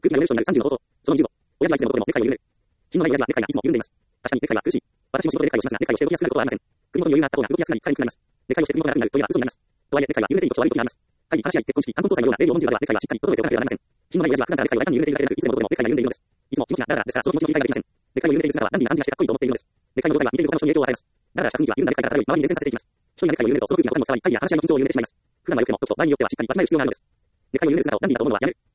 空気が読める人になる30の弟。その20を。親父はいつでもどこでも理解を緩める。品のない親父は理解がいつも緩んでいます。確かに理解は苦しい。私も仕事で理解をしますが、理解をして動きやすくなることはありません。首元に余裕があった方が動きやすくなり、さらに苦になります。理解をして首元が楽になるといえば嘘になります。とはいえ、理解は緩めていいことは悪いことになります。会議、話し合い、結婚式、冠婚葬祭のような礼儀を重んじる場では、理解はしっかり整えておかなければなりません。品のない親父は普段から理解をいかに緩めているだけでなく、いつでもどこでも理解が緩んでいるのです。いつも気持ちがダラダラですから、その気持ちの理解ができません。理解を緩めている姿はダンディーな感じがしてかっこいいと思っているのです。理解の状態は見ている他の人に影響を与えます。ダラダラした雰囲気は緩んだ理解から漂い、周りに伝染させていきます。人にが理解を緩めると、その空気が他にも伝わり、会議や話し合いの緊張を緩めてしまいます。普段は良くても、ちょっと場合によってはしっかりわきまえる必要があるのです。理解を緩める姿をダンディーだと思うのはやめる。